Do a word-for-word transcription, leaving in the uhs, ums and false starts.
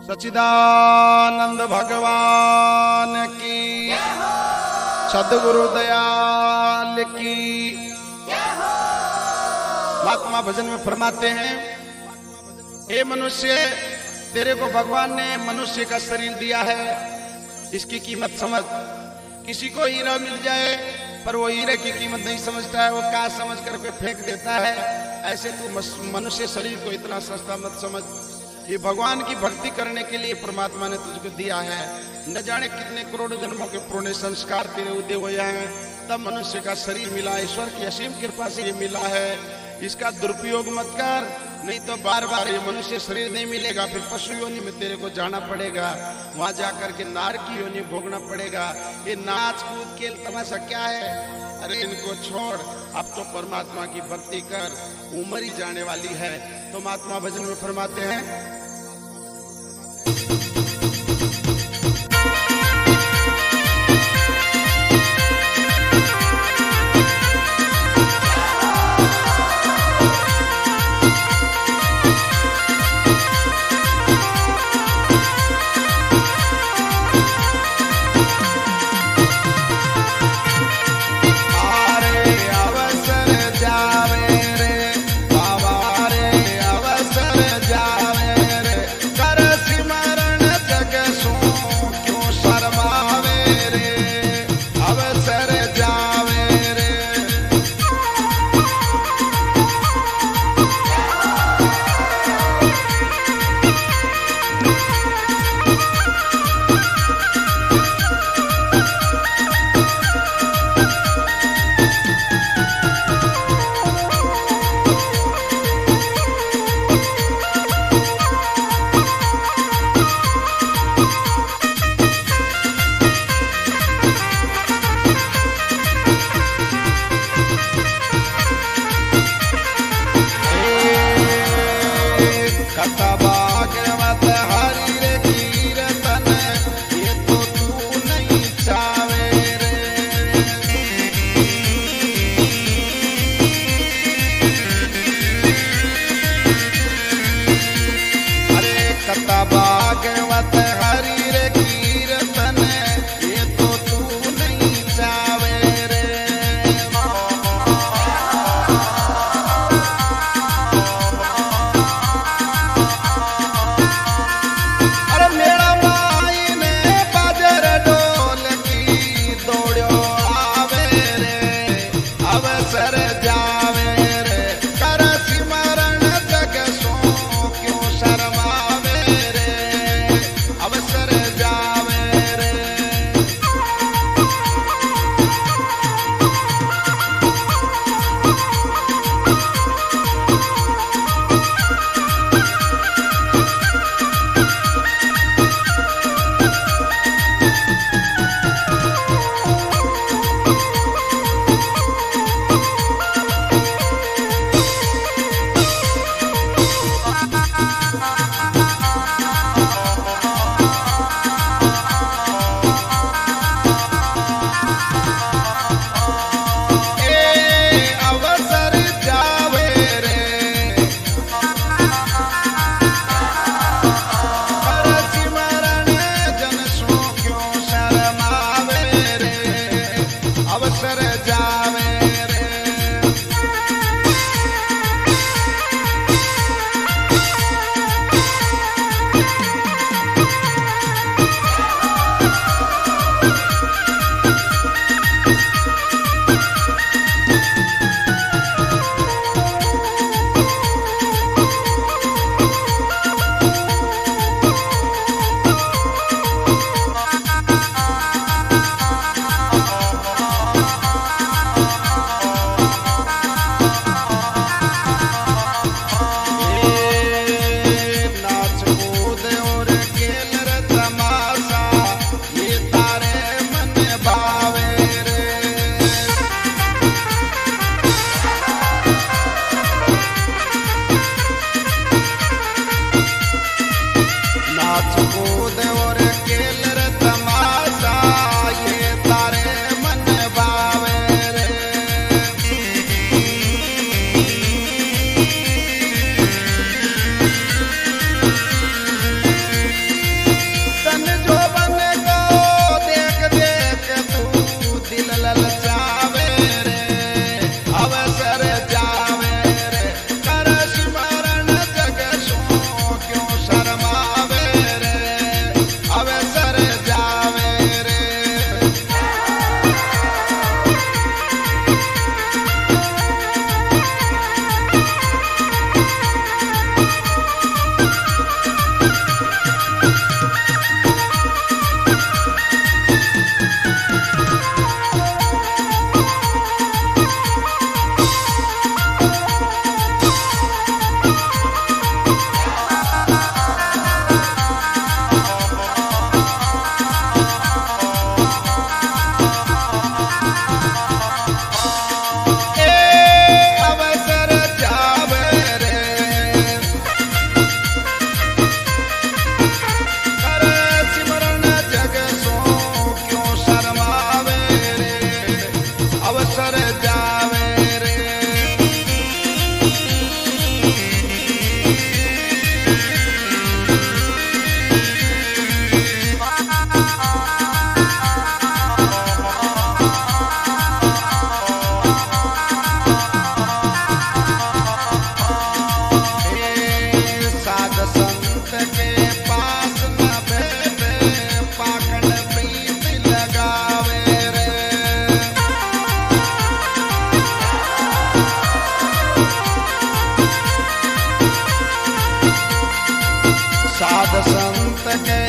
सच्चिदानंद भगवान की, सद्गुरु दयाल की। महात्मा भजन में फरमाते हैं, हे मनुष्य, तेरे को भगवान ने मनुष्य का शरीर दिया है, इसकी कीमत समझ। किसी को हीरा मिल जाए पर वो हीरे की कीमत नहीं समझता है, वो क्या समझ करके फेंक देता है। ऐसे तू मनुष्य शरीर को इतना सस्ता मत समझ। ये भगवान की भक्ति करने के लिए परमात्मा ने तुझको दिया है। न जाने कितने करोड़ जन्मों के पुण्य संस्कार तेरे उदय हुए हैं, तब मनुष्य का शरीर मिला। ईश्वर की असीम कृपा से ये मिला है, इसका दुरुपयोग मत कर, नहीं तो बार बार ये मनुष्य शरीर नहीं मिलेगा। फिर पशु योनि में तेरे को जाना पड़ेगा, वहां जाकर के नार की योनि भोगना पड़ेगा। ये नाच कूद के तमाशा क्या है? अरे इनको छोड़, अब तो परमात्मा की भक्ति कर, उम्र ही जाने वाली है। तो महात्मा भजन में फरमाते हैं, संत के पास न बैठे पाकन प्रीत लगावे रे। साध संत के